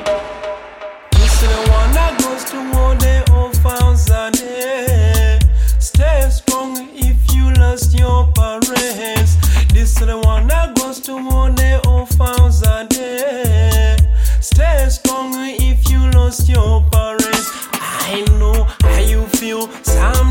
This is the one that goes to all the orphans and stay strong if you lost your parents. This is the one that goes to all the orphans and stay strong if you lost your parents. I know how you feel. Some